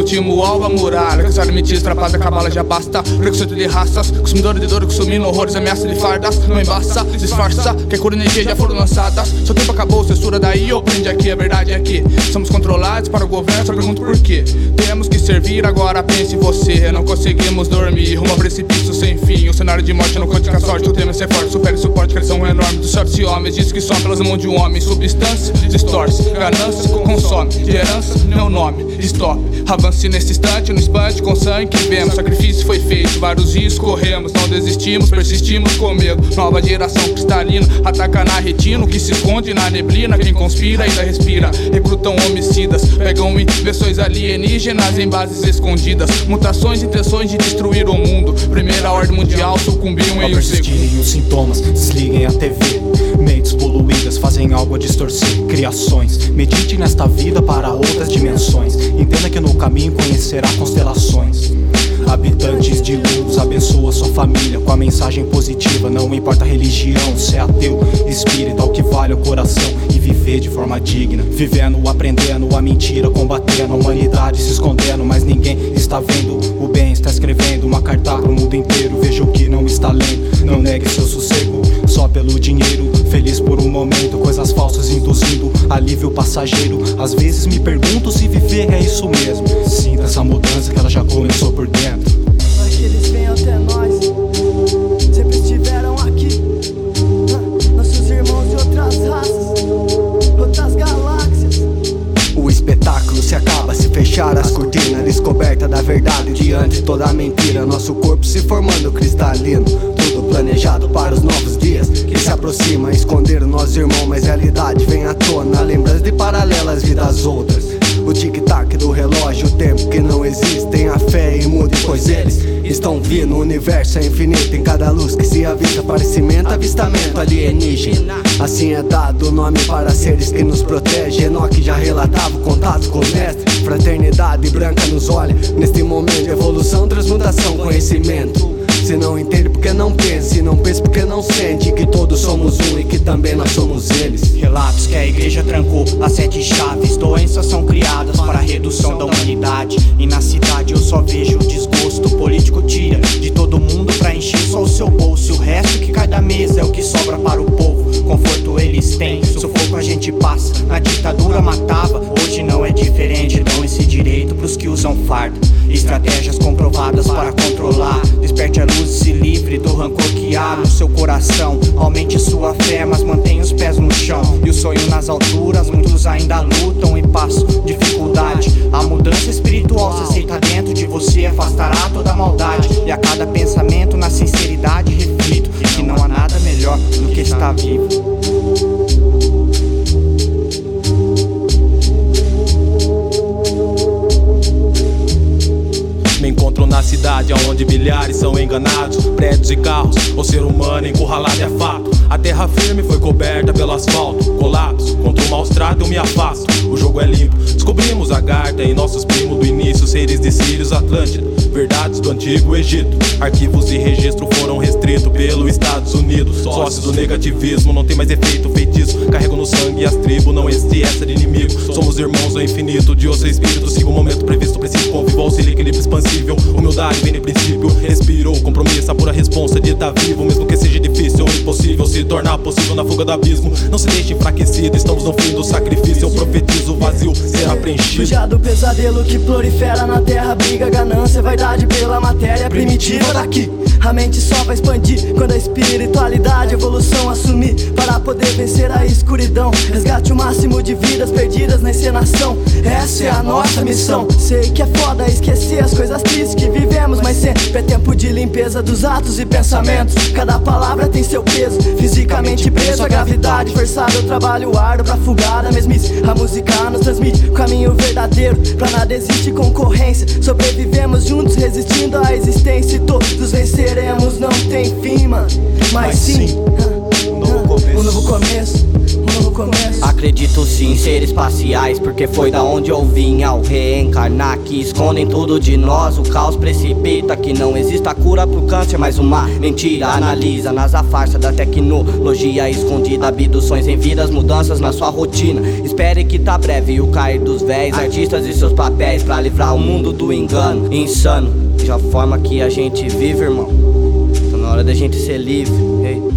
último alvo, a muralha. Cansado de mentir, trapada, cabala já basta. Preconceito de raças, consumidor de dor, consumindo horrores, ameaça de fardas. Não embaça, disfarça, que a cor e energia já foram lançadas. Seu tempo acabou, censura daí ou prende aqui. A verdade é que somos controlados para o governo, só pergunto por quê. Temos que servir, agora pense você. Não conseguimos dormir, rumo a precipício sem fim. O cenário de morte não conte com a sorte. O tema é ser forte, supere o suporte, que eles são enormes. Dos sortes e homens, diz que só pelas mãos de um homem. Substância, distorce, ganância, consome. De herança, meu nome, stop. Avance nesse instante, no espante, com sangue que vemos. Sacrifício foi feito, vários rios corremos. Não desistimos, persistimos com medo. Nova geração cristalina, ataca na retina o que se esconde na neblina. Quem conspira ainda respira, recrutam homicidas. Pegam invenções alienígenas em bases escondidas. Mutações, intenções de destruir o mundo. Primeira ordem mundial sucumbiu em um segundo. Os sintomas, desliguem a TV. Mentes poluídas fazem algo a distorcer criações. Medite nesta vida para outras dimensões. Entenda que no caminho conhecerá constelações. Habitantes de luz, abençoa sua família com a mensagem positiva. Não importa a religião, se é ateu, espírita, o que vale o coração. E viver de forma digna, vivendo, aprendendo a mentira, combatendo a humanidade, se escondendo, mas ninguém está vendo. O bem está escrevendo uma carta pro mundo inteiro. Veja o que não está lendo, não negue seu sossego só pelo dinheiro. Feliz por um momento, coisas falsas induzindo alívio passageiro. Às vezes me pergunto se viver é isso mesmo. Sinta essa mudança que ela já começou por dentro. Mas que eles venham até nós, sempre estiveram aqui. Nossos irmãos de outras raças, outras galáxias. O espetáculo se acaba se fechar as cortinas. Descoberta da verdade diante de toda a mentira. Nosso corpo se formando cristalino, tudo planejado para os novos dias que se aproxima. Esconder o nosso irmão, mas a realidade vem à tona. Lembranças de paralelas, vidas outras. O tic-tac do relógio, o tempo que não existe. Tem a fé e mude, pois eles estão vindo. O universo é infinito, em cada luz que se avista. Parecimento, avistamento alienígena. Assim é dado o nome para seres que nos protegem. Enoque já relatava o contato com o mestre. Fraternidade branca nos olha neste momento. Evolução, transmutação, conhecimento. Se não entende porque não pensa, se não pensa porque não sente que todos somos um e que também nós somos eles. Relatos que a igreja trancou as 7 chaves. Doenças são criadas para a redução da humanidade. E na cidade eu só vejo desgosto. O político tira de todo mundo pra encher só o seu bolso. O resto que cai da mesa é o que sobra para o povo. Conforto eles têm, sufoco a gente passa. Na ditadura matava, hoje não é diferente. Dão esse direito pros que usam farda. Estratégias comprovadas para controlar. Desperte a luz e se livre do rancor que há no seu coração. Aumente sua fé, mas mantenha os pés no chão. E o sonho nas alturas, muitos ainda lutam e passam dificuldade. A mudança espiritual se aceita dentro de você, afastará toda a maldade. E a cada pensamento na sinceridade reflito que não há nada melhor do que estar vivo. Me encontro na cidade onde milhares são enganados. Prédios e carros, o ser humano encurralado é fato. A terra firme foi coberta pelo asfalto. Colados, contra o maus trato eu me afasto. O jogo é limpo, descobrimos a Garta e nossos primos do início. Seres de Sírios, Atlântida, verdades do antigo Egito. Arquivos e registro foram restritos pelos Estados Unidos. Sócios do negativismo, não tem mais efeito feitiço. Carrego no sangue as tribos, não existe essa de inimigo. Somos irmãos ao infinito, de osso e espírito. Sigo o momento previsto, preciso convivo, auxílio, equilíbrio expansível. Humildade vem no princípio, respiro, compromisso, a pura responsa de estar vivo. Mesmo que seja difícil ou impossível, se tornar possível na fuga do abismo. Não se deixe enfraquecido, estamos no fim do sacrifício. Eu profetizo, o vazio será preenchido. Fuja do pesadelo que prolifera na terra. Briga, ganância, vaidade pela matéria primitiva daqui. A mente só vai expandir quando a espiritualidade, evolução assumir. Para poder vencer a escuridão. Resgate o máximo de vidas perdidas na encenação. Essa é a nossa missão. Sei que é foda esquecer as coisas tristes que vivemos, mas sempre é tempo de limpeza dos atos e pensamentos. Cada palavra tem seu peso, fisicamente preso à gravidade. Forçado eu trabalho árduo pra fugar da mesmice. A música nos transmite o caminho verdadeiro. Pra nada existe concorrência. Sobrevivemos juntos resistindo à existência. E todos venceremos, não tem fim, mano. Mas sim, um novo começo, um novo começo. Acredito Acredito sim em seres espaciais, porque foi da onde eu vim ao reencarnar, que escondem tudo de nós. O caos precipita que não exista cura pro câncer, mas uma mentira. Analisa nas a farsa da tecnologia escondida, abduções em vidas, mudanças na sua rotina. Espere que tá breve o cair dos véis, artistas e seus papéis, pra livrar o mundo do engano insano. De a forma que a gente vive, irmão, tá na hora da gente ser livre, hey.